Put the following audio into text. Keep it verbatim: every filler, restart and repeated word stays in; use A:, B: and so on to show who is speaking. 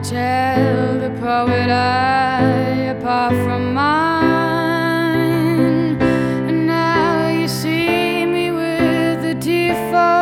A: tell the poet I apart from mine. And now you see me with a tear for